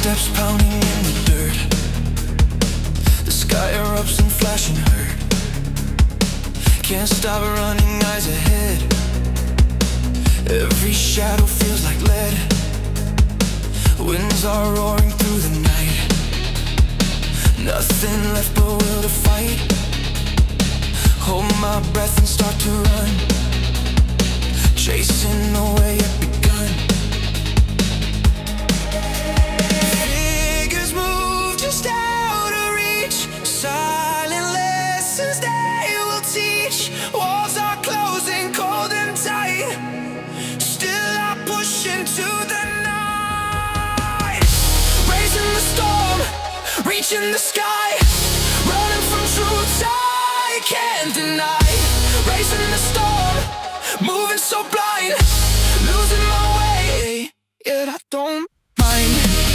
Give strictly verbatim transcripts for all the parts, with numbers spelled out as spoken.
Footsteps pounding in the dirt. The sky erupts in flashing hurt. Can't stop running, eyes ahead. Every shadow feels like lead. Winds are roaring through the night. Nothing left but will to fight. Hold my breath and start to run, chasing the way it begun. Figures move just out of reach. Silent lessons they will teach. Walls are closing cold and tight. Still I push into the night. Raising the storm, reaching the sky. Running from truths I can't deny. Racing the storm, moving so blind. Losing my way, yet I don't mind.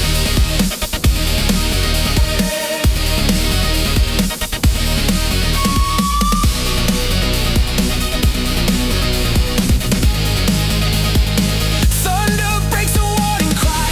Thunder breaks a warning cry.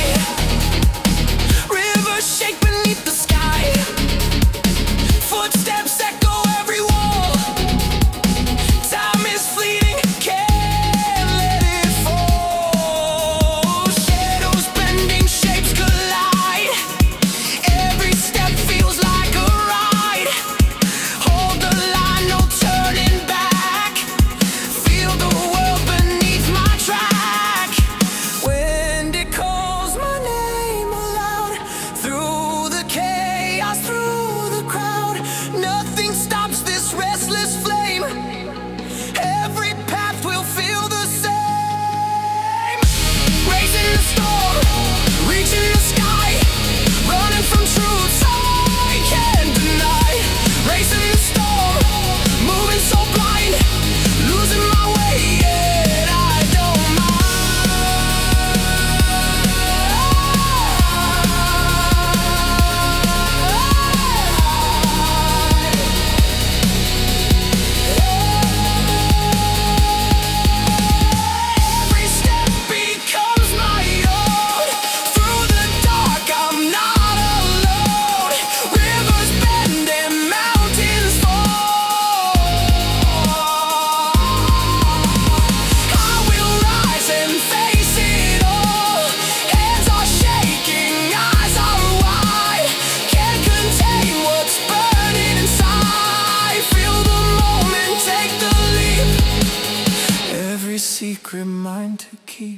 Rivers shake beneath the sky. Footsteps echo every wall. Time is fleeting, can't let it fall. Shadows bending, shapes collide. Every step feels like a ride. Hold the line, no turning back. Feel the world beneath my track. When it calls my name aloud, through the chaos, through the crowd, nothing stops this restless flame. Every path will feel the same. Raising the storm, reaching the sky. Running from truths I can't deny. Racing the storm, moving so blind. Losing my way, yet I don't Every step becomes my own. Through the dark, I'm not alone. Rivers bend and mountains fall. I will rise and face it all. Hands are shaking, eyes are wide. Can't contain what's burning inside. Feel the moment, take the leap. Every secret mine to keep.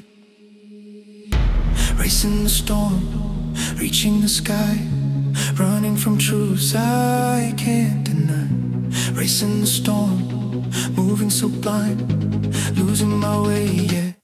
Racing the storm, reaching the sky. Running from truths I can't deny. Racing the storm, moving so blind. Losing my way, yeah.